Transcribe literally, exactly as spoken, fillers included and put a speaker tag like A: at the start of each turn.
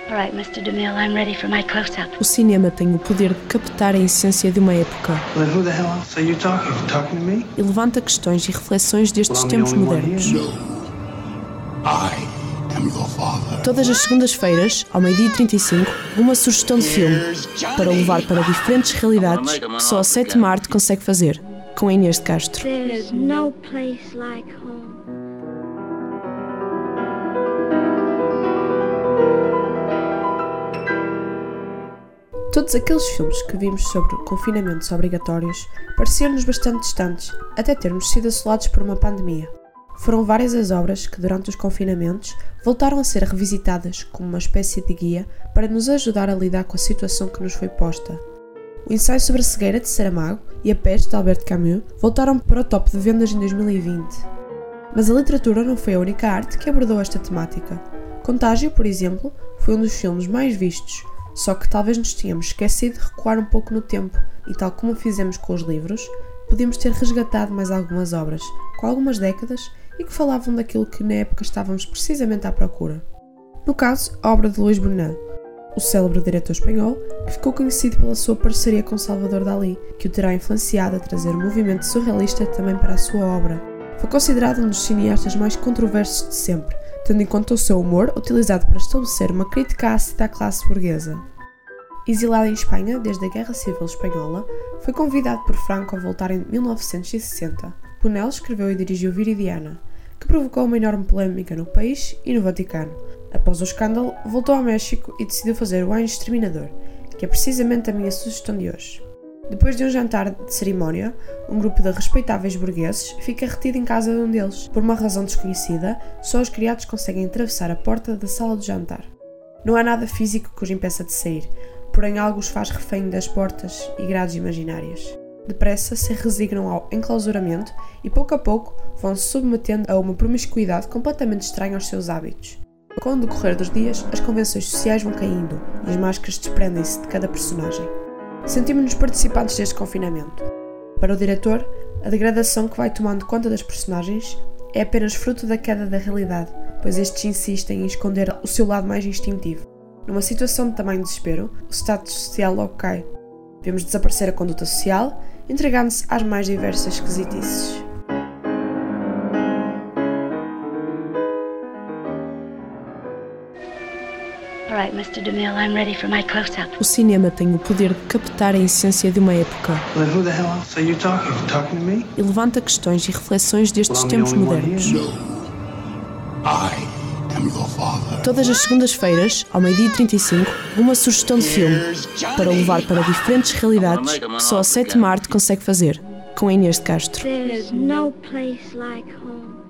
A: Alright, mister DeMille, I'm ready for my close-up.
B: O cinema tem o poder de captar a essência de uma época.
C: Well, then who the hell else are you talking to? Talking to me?
B: E levanta questões e reflexões destes
C: Well, I'm
B: tempos
C: the only one
B: modernos.
C: here.
D: I am your father.
B: Todas as segundas-feiras, ao meio-dia e trinta e cinco, uma sugestão de filme para levar para diferentes realidades que só a sétima arte consegue fazer, com a Inês de Castro.
A: There's no place like home.
B: Todos aqueles filmes que vimos sobre confinamentos obrigatórios pareciam-nos bastante distantes, até termos sido assolados por uma pandemia. Foram várias as obras que, durante os confinamentos, voltaram a ser revisitadas como uma espécie de guia para nos ajudar a lidar com a situação que nos foi posta. O ensaio sobre a cegueira de Saramago e a peste de Albert Camus voltaram para o top de vendas em dois mil e vinte. Mas a literatura não foi a única arte que abordou esta temática. Contágio, por exemplo, foi um dos filmes mais vistos, só que talvez nos tínhamos esquecido de recuar um pouco no tempo e, tal como fizemos com os livros, podíamos ter resgatado mais algumas obras, com algumas décadas, e que falavam daquilo que na época estávamos precisamente à procura. No caso, a obra de Luís Buñuel, o célebre diretor espanhol, que ficou conhecido pela sua parceria com Salvador Dalí, que o terá influenciado a trazer o movimento surrealista também para a sua obra. Foi considerado um dos cineastas mais controversos de sempre, tendo em conta o seu humor utilizado para estabelecer uma crítica ácida à classe burguesa. Exilado em Espanha desde a Guerra Civil Espanhola, foi convidado por Franco a voltar em mil novecentos e sessenta. Buñuel escreveu e dirigiu Viridiana, que provocou uma enorme polémica no país e no Vaticano. Após o escândalo, voltou ao México e decidiu fazer o Anjo Exterminador, que é precisamente a minha sugestão de hoje. Depois de um jantar de cerimónia, um grupo de respeitáveis burgueses fica retido em casa de um deles. Por uma razão desconhecida, só os criados conseguem atravessar a porta da sala de jantar. Não há nada físico que os impeça de sair, porém algo os faz refém das portas e grades imaginárias. Depressa se resignam ao enclausuramento e pouco a pouco vão se submetendo a uma promiscuidade completamente estranha aos seus hábitos. Com o decorrer dos dias, as convenções sociais vão caindo e as máscaras desprendem-se de cada personagem. Sentimos-nos participantes deste confinamento. Para o diretor, a degradação que vai tomando conta das personagens é apenas fruto da queda da realidade, pois estes insistem em esconder o seu lado mais instintivo. Numa situação de tamanho desespero, o status social logo cai. Vemos desaparecer a conduta social, entregando-se às mais diversas esquisitices.
A: Alright, mister DeMille, I'm ready for my close-up.
B: O cinema tem o poder de captar a essência de uma época
C: Well, then who the hell else are you talking to? Talking to me?
B: e levanta questões e reflexões destes
C: Well, I'm the
B: tempos
C: only one
B: modernos.
C: here.
D: I am your father.
B: Todas as segundas-feiras, ao meio-dia e trinta e cinco, uma sugestão de filme para levar para diferentes realidades que só a sétima arte consegue fazer, com a Inês de Castro.
A: There's no place like home.